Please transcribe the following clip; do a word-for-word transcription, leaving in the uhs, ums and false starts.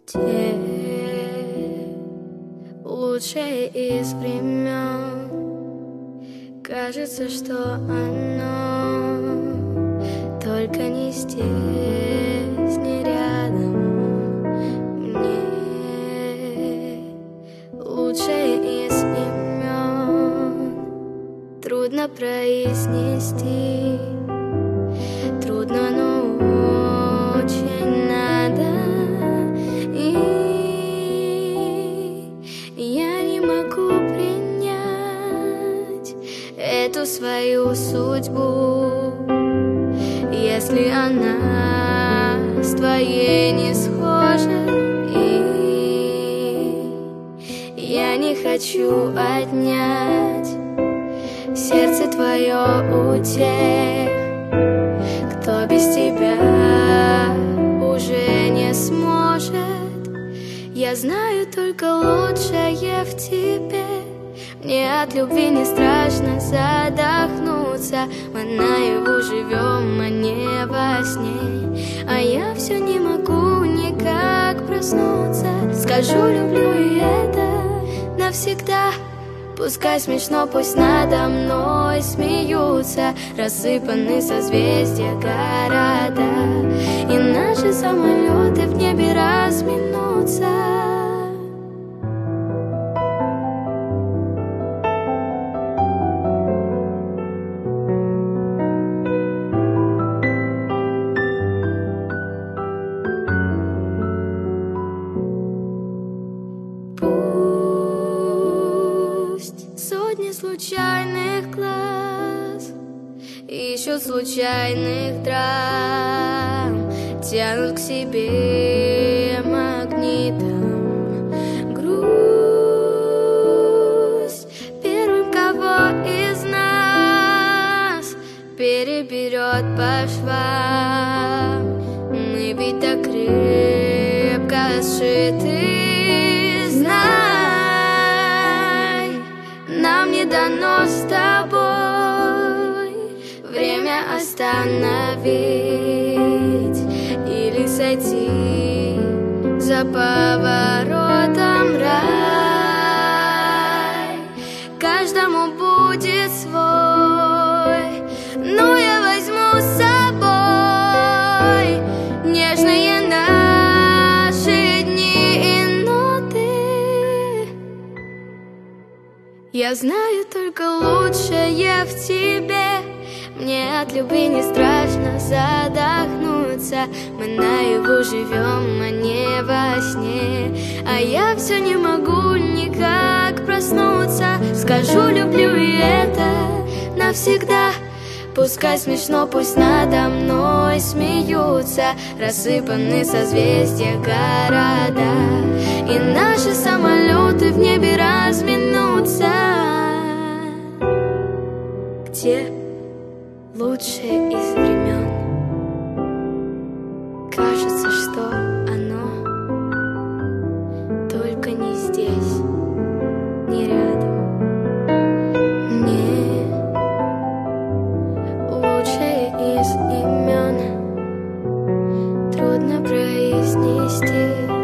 Где лучшее из времен, кажется, что оно только не здесь, не рядом. Мне лучшее из имен трудно произнести, трудно, но очень надо. И я не могу принять эту свою судьбу, если она с твоей не схожа. И я не хочу отнять сердце твое у тех, кто без тебя уже не сможет. Я знаю только лучшее в тебе. Мне от любви не страшно задохнуться. Мы наяву живем, а не во сне. А я все не могу никак проснуться. Скажу, люблю, и это навсегда. Пускай смешно, пусть надо мной смеются. Рассыпаны созвездия города, и наши самолеты в небе разминутся. Сотни случайных глаз, еще случайных драм тянут к себе магнитом. Грусть первым, кого из нас переберет по швам. Мы ведь так крепко сшиты. Нам не дано с тобой время остановить или сойти за поворотом. Рай каждому будет свой, но я возьму с собой нежные наши дни и ноты. Я знаю только лучшее в тебе. Мне от любви не страшно задохнуться. Мы наяву живем, а не во сне. А я все не могу никак проснуться. Скажу, люблю, и это навсегда. Пускай смешно, пусть надо мной смеются. Рассыпаны созвездия города, и наши самолеты в небе разминутся. Где лучшее из времен, кажется, что оно только не здесь, не рядом. Мне лучшее из имен трудно произнести.